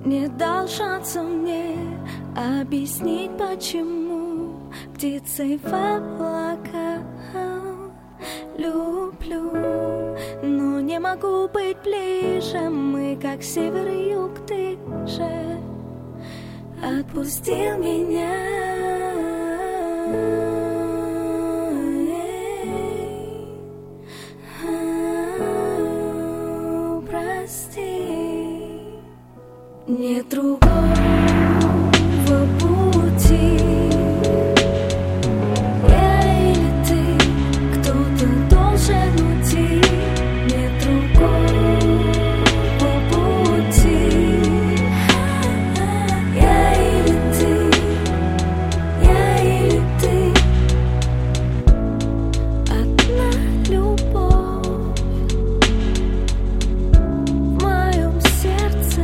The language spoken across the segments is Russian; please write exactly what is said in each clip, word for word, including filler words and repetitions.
Не дал шанса мне объяснить, почему птицей в облака люблю. Но не могу быть ближе, мы как север и юг, ты же отпустил меня. Нет другого пути. Я или ты, кто-то должен уйти. Нет другого пути. Я или ты, я или ты. Одна любовь в моем сердце.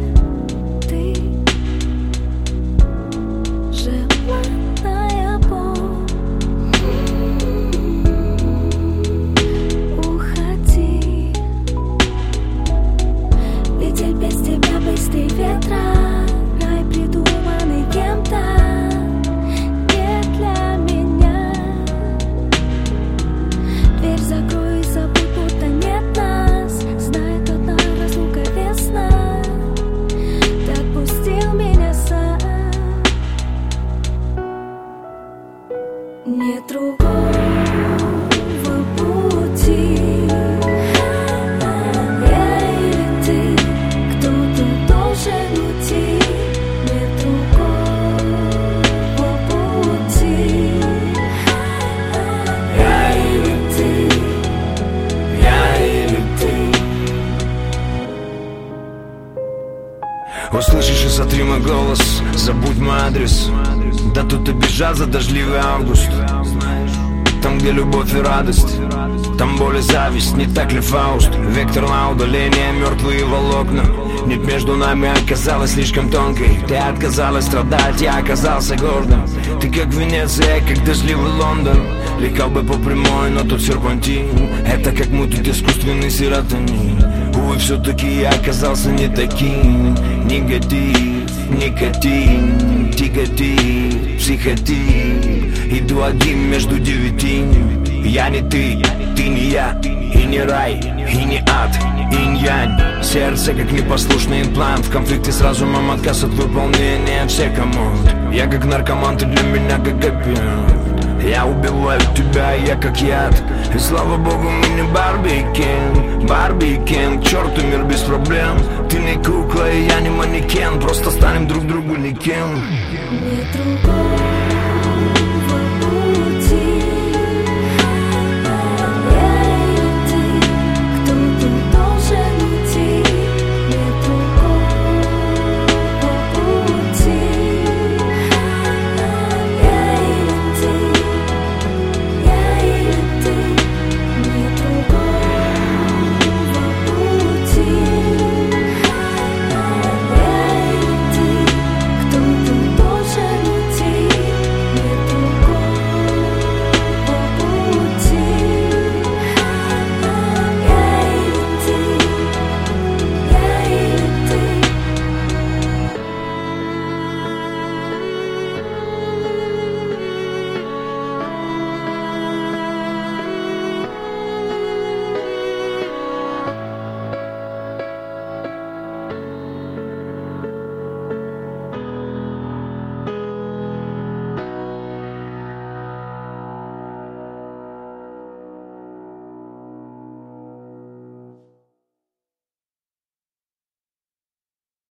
Нет другого пути. Я или ты, кто-то должен уйти. Нет другого пути. Я или ты, я или ты. Услышишь и сотри мой голос, забудь мой адрес. Да тут и бежать за дождливый август. Там, где любовь и радость, там боль и зависть. Не так ли Фауст? Вектор на удаление, мертвые волокна. Нить между нами оказалась слишком тонкой. Ты отказалась страдать, я оказался гордым. Ты как Венеция, как дождливый Лондон. Летел бы по прямой, но тут серпантин. Это как мутит искусственный серотонин. Увы, все-таки я оказался не таким. Негатив, никотин, тяготит, психотип. Иду один между девяти. Я не ты, ты не я. И не рай, и не ад, инь-янь. Сердце как непослушный имплант. В конфликте с разумом, отказ от выполнения всех команд. Я как наркоман, ты для меня как опиат. Я убиваю тебя, я как яд. И слава богу, мы не Барби и Кен. Барби и Кен, к черту мир без проблем. Ты не кукла, и я не манекен. Просто станем друг другу никем. Нет другого